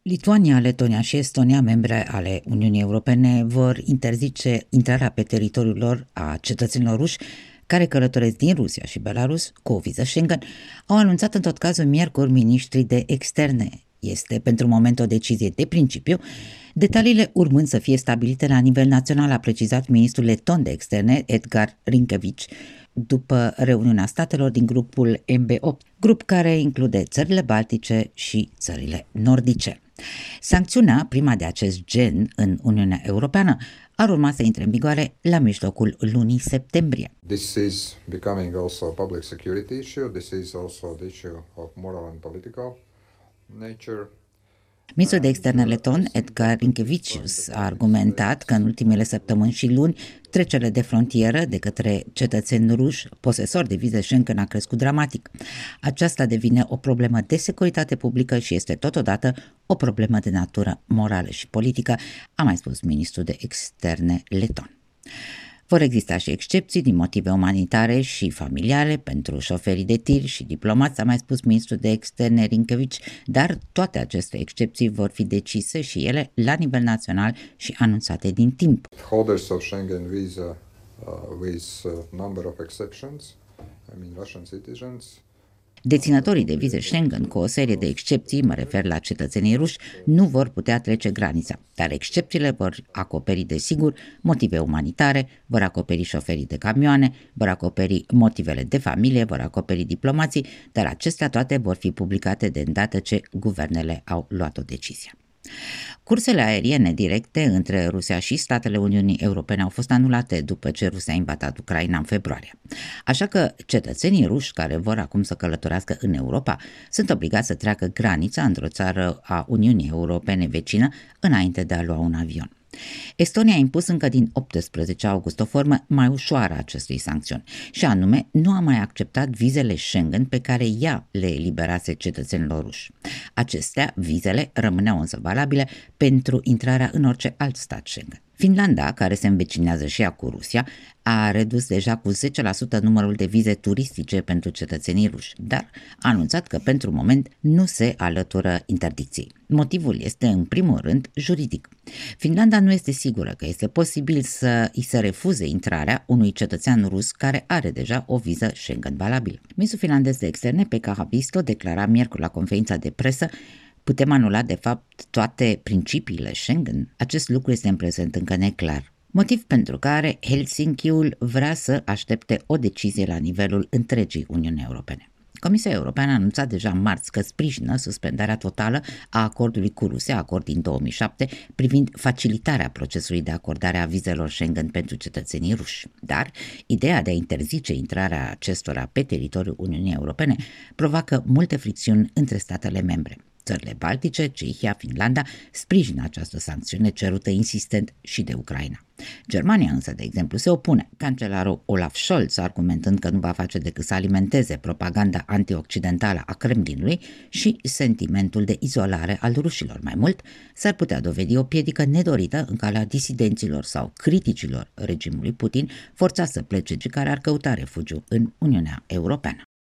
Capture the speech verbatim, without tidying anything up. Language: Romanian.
Lituania, Letonia și Estonia, membre ale Uniunii Europene, vor interzice intrarea pe teritoriul lor a cetățenilor ruși care călătoresc din Rusia și Belarus cu o viză Schengen. Au anunțat în tot cazul miercuri miniștrii de externe. Este pentru moment o decizie de principiu, detaliile urmând să fie stabilite la nivel național, a precizat ministrul leton de externe Edgar Rinkevici, după reuniunea statelor din grupul M B opt, grup care include țările baltice și țările nordice. Sancțiunea, prima de acest gen în Uniunea Europeană, ar urma să intre în vigoare la mijlocul lunii septembrie. This is becoming also a public security issue. This is also the issue of moral and political nature. Ministrul de externe leton, Edgar Rinkevicius, a argumentat că în ultimele săptămâni și luni trecerile de frontieră de către cetățeni ruși posesori de vize Schengen a crescut dramatic. Aceasta devine o problemă de securitate publică și este totodată o problemă de natură morală și politică, a mai spus ministrul de externe leton. Vor exista și excepții din motive umanitare și familiale pentru șoferii de tir și diplomați, a mai spus ministrul de externe Rinkevici, dar toate aceste excepții vor fi decise și ele la nivel național și anunțate din timp. Holders of Schengen visa uh, with uh, number of exceptions, I mean Russian citizens. Deținătorii de vize Schengen, cu o serie de excepții, mă refer la cetățenii ruși, nu vor putea trece granița, dar excepțiile vor acoperi, desigur, motive umanitare, vor acoperi șoferii de camioane, vor acoperi motivele de familie, vor acoperi diplomații, dar acestea toate vor fi publicate de îndată ce guvernele au luat o decizie. Cursele aeriene directe între Rusia și statele Uniunii Europene au fost anulate după ce Rusia a invadat Ucraina în februarie. Așa că cetățenii ruși care vor acum să călătorească în Europa sunt obligați să treacă granița într-o țară a Uniunii Europene vecină înainte de a lua un avion. Estonia a impus încă din optsprezece august o formă mai ușoară a acestui sancțiuni și anume nu a mai acceptat vizele Schengen pe care ea le eliberase cetățenilor ruși. Acestea, vizele, rămâneau însă valabile pentru intrarea în orice alt stat Schengen. Finlanda, care se învecinează și ea cu Rusia, a redus deja cu zece la sută numărul de vize turistice pentru cetățenii ruși, dar a anunțat că pentru moment nu se alătură interdicției. Motivul este în primul rând juridic. Finlanda nu este sigură că este posibil să îi se refuze intrarea unui cetățean rus care are deja o viză Schengen valabilă. Ministrul finlandez de externe, Pekka Haavisto, declara miercuri la conferința de presă: putem anula de fapt toate principiile Schengen? Acest lucru este în prezent încă neclar. Motiv pentru care Helsinkiul vrea să aștepte o decizie la nivelul întregii Uniuni Europene. Comisia Europeană a anunțat deja marți că sprijină suspendarea totală a acordului cu Rusia, acord din două mii șapte, privind facilitarea procesului de acordare a vizelor Schengen pentru cetățenii ruși. Dar ideea de a interzice intrarea acestora pe teritoriul Uniunii Europene provoacă multe fricțiuni între statele membre. Țările baltice, Cehia, Finlanda sprijină această sancțiune cerută insistent și de Ucraina. Germania însă, de exemplu, se opune. Cancelarul Olaf Scholz, argumentând că nu va face decât să alimenteze propaganda antioccidentală a Kremlinului și sentimentul de izolare al rușilor. Mai mult, s-ar putea dovedi o piedică nedorită în calea disidenților sau criticilor regimului Putin, forțați să plece și care ar căuta refugiu în Uniunea Europeană.